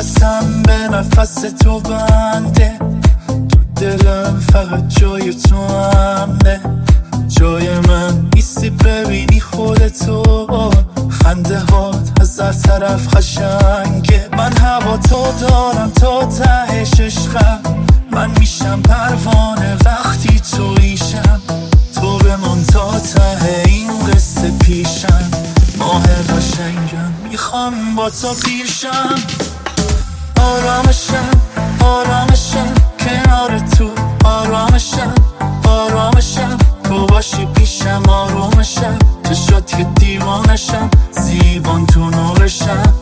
قسم به نفس تو بنده، تو دلم فقط جای تو امنه. جای من نیستی ببینی خودتو، خنده هات از هر طرف قشنگه. من هوا تو دارم تا تهش عشقم، من میشم پروانه وقتی تو ایشم. تو بمان تا ته این قصه پیشم، ماه قشنگم میخوام با تو پیشم. آرامشم آرامشم کنار تو، آرامشم آرامشم تو باشی پیشم. آرومشم چشات که دیوانشم، زیبان تو نورشم.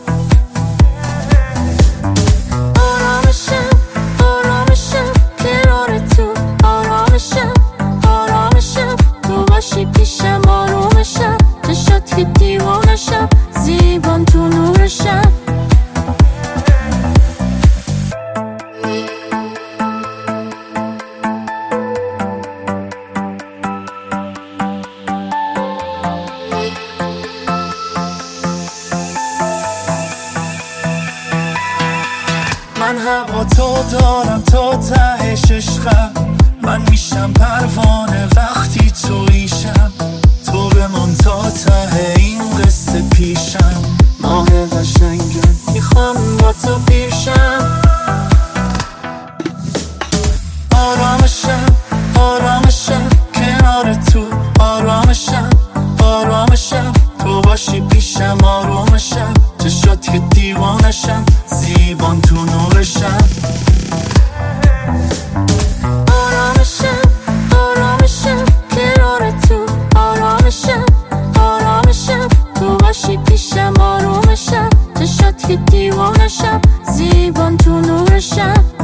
آرامشم آرامشم کنار تو، آرامشم آرامشم تو باشی پیشم. آرومشم چشات که دیوانشم، زیبان تو نورشم. من هوا تو دارم تا تهش عشقم، من میشم پروانه وقتی تو ایشم. تو بمان تا ته این قصه پیشم، ماه قشنگم میخوام با تو پیشم. آرامشم آرامشم کنار تو، آرامشم آرامشم تو باشی پیشم. آرومشم چشات که دیوانشم، زیبان تو نورشم. آرامشم آرامشم کنار تو، آرامشم آرامشم تو باشی پیشم. آرومشم چشات که دیوانشم، زیبان تو نورشم.